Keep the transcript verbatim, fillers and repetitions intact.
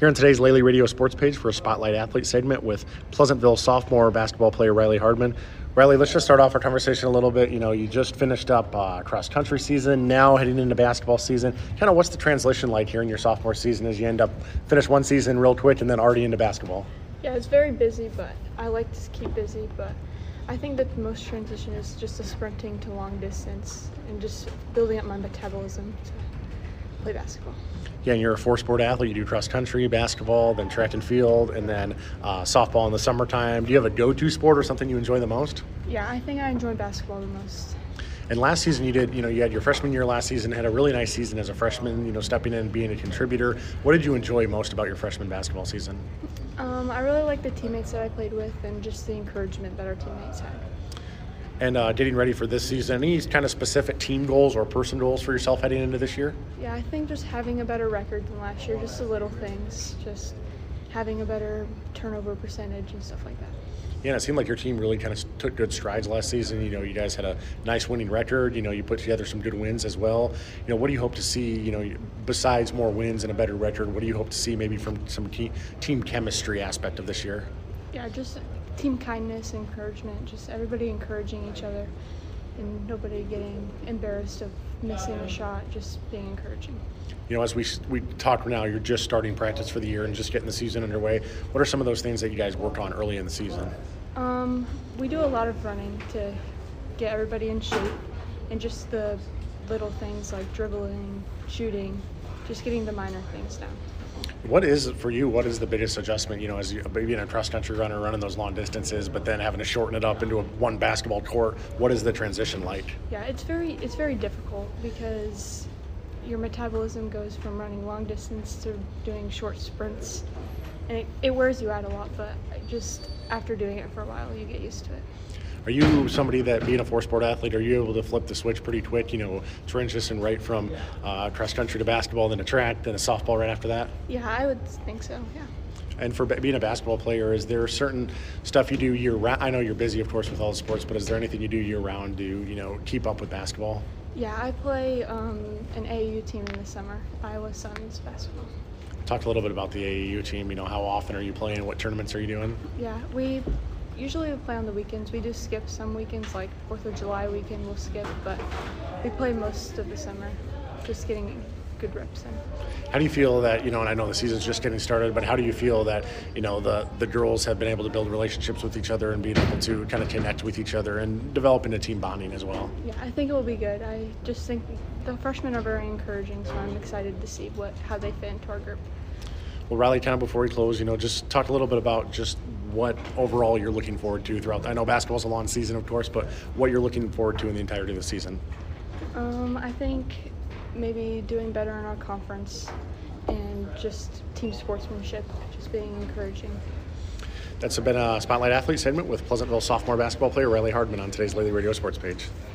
Here on today's Lely Radio Sports page for a Spotlight Athlete segment with Pleasantville sophomore basketball player Riley Hardman. Riley, let's just start off our conversation a little bit. You know, you just finished up uh, cross-country season, now heading into basketball season. Kind of what's the translation like here in your sophomore season as you end up finish one season real quick and then already into basketball? Yeah, it's very busy, but I like to keep busy. But I think that the most transition is just the sprinting to long distance and just building up my metabolism to play basketball. Yeah, and you're a four-sport athlete. You do cross-country, basketball, then track and field, and then uh, softball in the summertime. Do you have a go-to sport or something you enjoy the most? Yeah, I think I enjoy basketball the most. And last season you did, you know, you had your freshman year last season, had a really nice season as a freshman, you know, stepping in and being a contributor. What did you enjoy most about your freshman basketball season? Um, I really liked the teammates that I played with and just the encouragement that our teammates had. And uh, getting ready for this season, any kind of specific team goals or person goals for yourself heading into this year? Yeah, I think just having a better record than last year, just the little things, just having a better turnover percentage and stuff like that. Yeah, and it seemed like your team really kind of took good strides last season. You know, you guys had a nice winning record. You know, you put together some good wins as well. You know, what do you hope to see, you know, besides more wins and a better record, what do you hope to see maybe from some te- team chemistry aspect of this year? Yeah, just team kindness, encouragement, just everybody encouraging each other and nobody getting embarrassed of missing a shot, just being encouraging. You know, as we we talk now, you're just starting practice for the year and just getting the season underway. What are some of those things that you guys work on early in the season? Um, we do a lot of running to get everybody in shape and just the little things like dribbling, shooting, just getting the minor things down. What is it for you? What is the biggest adjustment, you know, as you, being a cross-country runner, running those long distances, but then having to shorten it up into a one basketball court? What is the transition like? Yeah, it's very it's very difficult because your metabolism goes from running long distance to doing short sprints, and it, it wears you out a lot, but just after doing it for a while, you get used to it. Are you somebody that, being a four-sport athlete, are you able to flip the switch pretty quick, you know, transition right from uh, cross-country to basketball, then to track, then a softball right after that? Yeah, I would think so, yeah. And for being a basketball player, is there certain stuff you do year-round? I know you're busy, of course, with all the sports, but is there anything you do year-round to, you know, keep up with basketball? Yeah, I play um, an A A U team in the summer, Iowa Suns basketball. Talk a little bit about the A A U team. You know, how often are you playing? What tournaments are you doing? Yeah, we usually we play on the weekends. We do skip some weekends, like fourth of July weekend we'll skip, but we play most of the summer, just getting good reps in. How do you feel that, you know, and I know the season's just getting started, but how do you feel that, you know, the, the girls have been able to build relationships with each other and being able to kind of connect with each other and developing a team bonding as well? Yeah, I think it will be good. I just think the freshmen are very encouraging, so I'm excited to see what how they fit into our group. Well, Riley, kind of before we close, you know, just talk a little bit about just what overall you're looking forward to throughout. I know basketball's a long season, of course, but what you're looking forward to in the entirety of the season. Um, I think maybe doing better in our conference and just team sportsmanship, just being encouraging. That's been a Spotlight Athlete segment with Pleasantville sophomore basketball player Riley Hardman on today's Lely Radio Sports page.